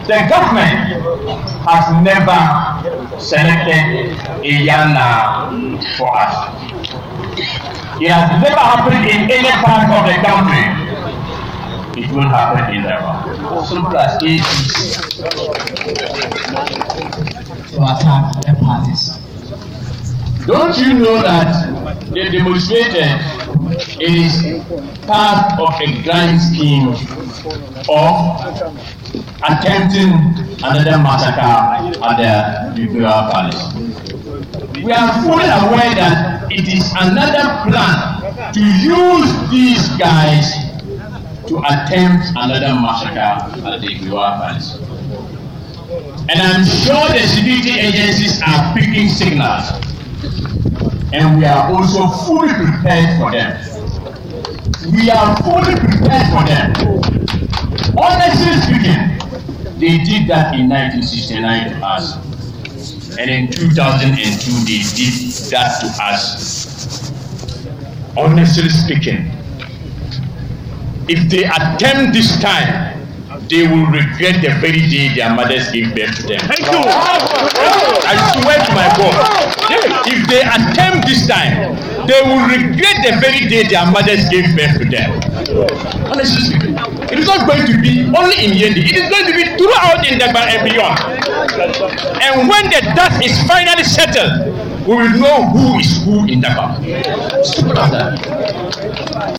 The government has never selected a Yana for us. It has never happened in any part of the country. It will happen in Ghana. Simple as APC. To attack the parties. Don't you know that the demonstrated is part of a grand scheme of attempting another massacre at the Imperial Palace? We are fully aware that it is another plan to use these guys to attempt another massacre at the Imperial Palace. And I'm sure the security agencies are picking signals. And we are also fully prepared for them. We are fully prepared for them. Honestly speaking, they did that in 1969 to us. And in 2002, they did that to us. Honestly speaking, if they attempt this time, they will regret the very day their mothers gave birth to them. Thank you. I swear to my God, if they attempt this time, they will regret the very day their mothers gave birth to them. Honestly speaking, it is not going to be only in Yendi. It is going to be throughout Ndagba and beyond. And when the dust is finally settled, we will know who is who in Ndagba. Simple as that.